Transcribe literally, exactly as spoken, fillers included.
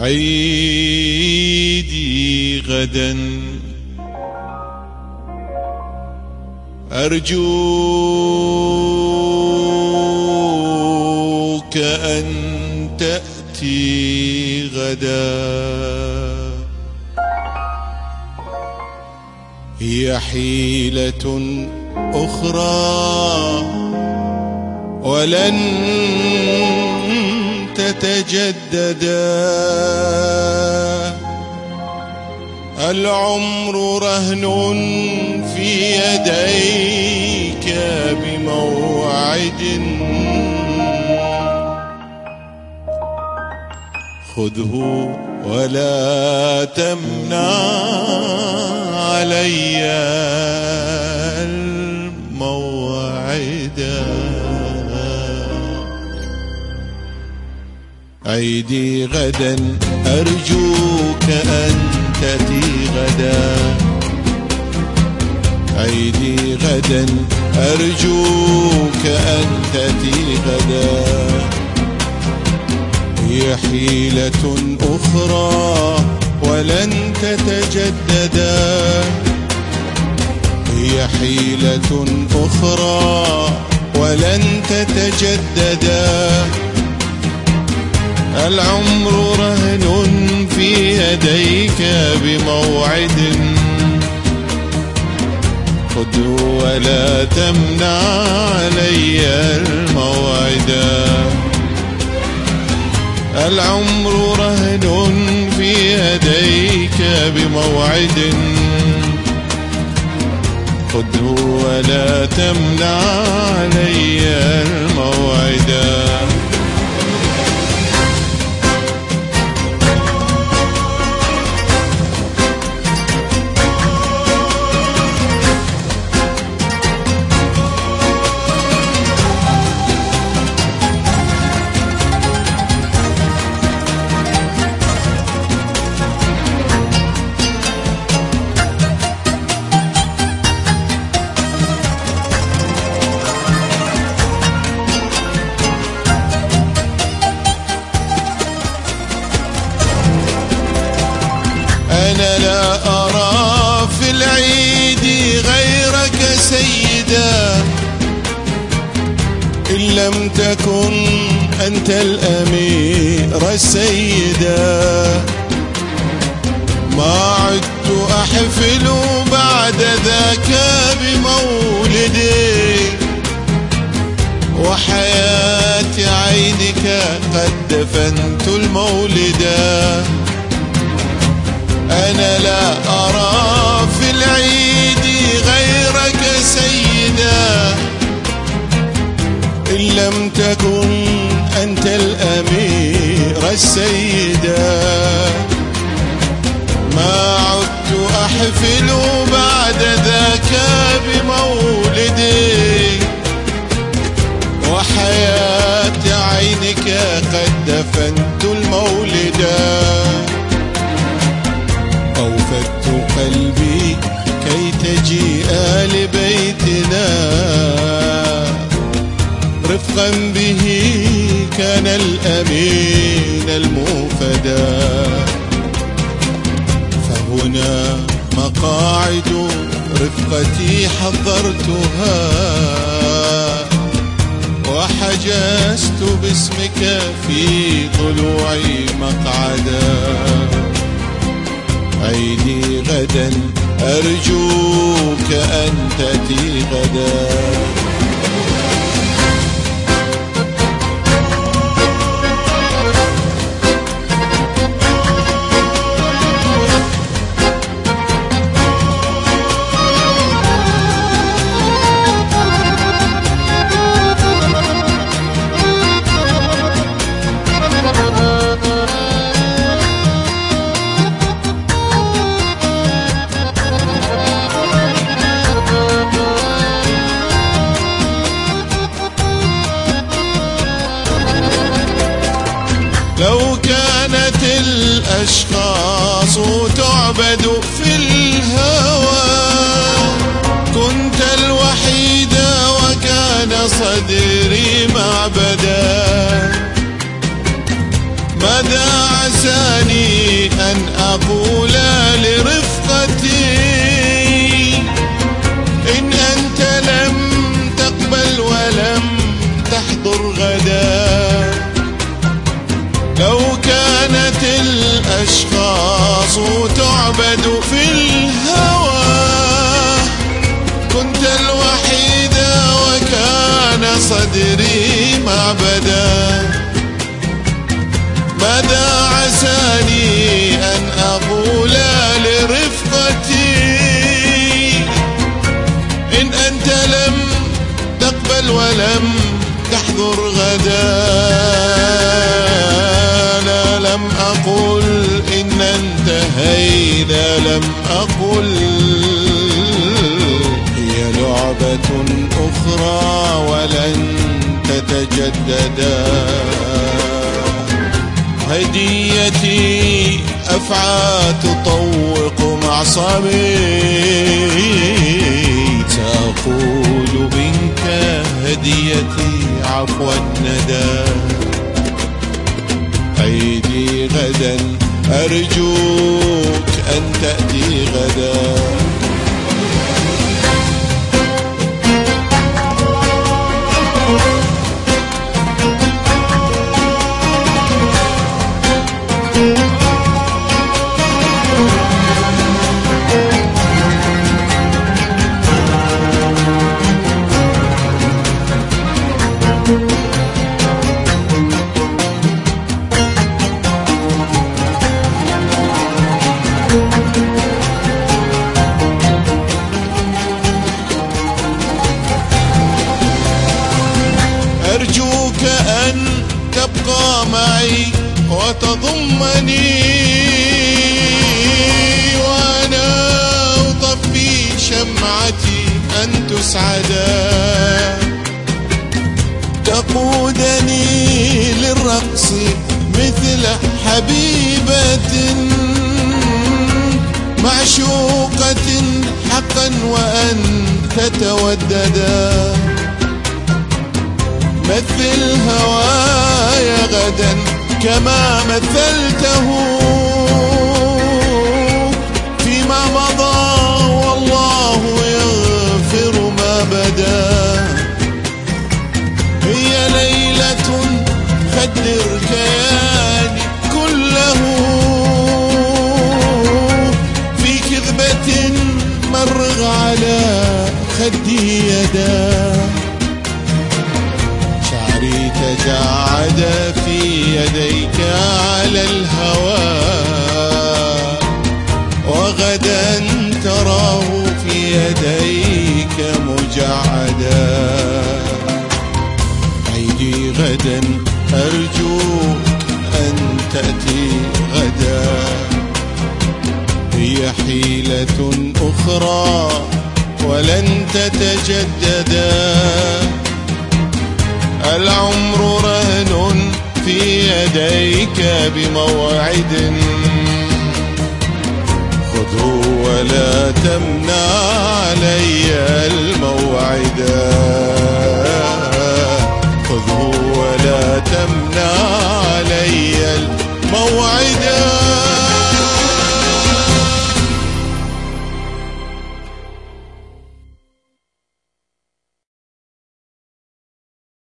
عيدي غدا أرجوك أن تأتي غدا. هي حيلة أخرى ولن تتجددا. العمر رهن في يديك بموعد خذه ولا تمنع علي الموعدا. عيدي غدا أرجوك أن تأتي غدا. عيدي غدا أرجوك أن تأتي غدا. هي حيلة أخرى ولن تتجددا. هي حيلة أخرى ولن تتجددا. العمر رهن في يديك بموعد خذه ولا تمنع علي الموعدا. العمر رهن في يديك بموعد خذه ولا تمنع علي الموعدا. أنا لا أرى في العيد غيرك سيدا. إن لم تكن أنت الأمير السيدا. ما عدت أحفل بعد ذاك بمولدي وحياة عينك قد دفنت المولدا. أنا لا أرى في العيد غيرك سيدا. إن لم تكن أنت الأمير السيدا. ما عدت أحفل بعد ذاك بمولدي وحياة عينك قد دفنت المولدا. أوفدت قلبي كي تجيء لبيتنا رفقا به كان الأمين الموفدا. فهنا مقاعد رفقتي حضرتها وحجزت باسمك في ضلوعي مقعدا. عيدي غدا أرجوك أن تأتي غدا. لو كانت الأشخاص تعبد في الهوى كنت الوحيد وكان صدري معبدا. ماذا عساني أن أقول لرفقتي إن أنت لم تقبل ولم تحضر غدا. لو كانت الأشخاص تعبد في الهوى كنت الوحيد وكان صدري معبدا. ماذا عساني أن أقول لرفقتي إن أنت لم تقبل ولم تحضر غدا. لا لم أقل إن انتهينا، لم أقل هي لعبة أخرى ولن تتجددا. هديتي أفعى تطوق معصمي سأقول منك هديتي عفو الندى. عيدي غدا أرجوك أن تأتي غدا. أرجوك أن تبقى معي وتضمني وأنا أطفي شمعتي أن تسعدا. تقودني للرقص مثل حبيبة معشوقة حقا وأن تتوددا. مثل هواي غدا كما مثلته فيما مضى والله يغفر ما بدا. هي ليلة خدر كياني كله في كذبة مرغ على خدي يدا. تجاعد في يديك على الهوى وغدا تراه في يديك مجعدا. عيدي غدا أرجوك أن تأتي غدا. هي حيلة أخرى ولن تتجددا. العمر رهن في يديك بموعد خذه ولا تمنع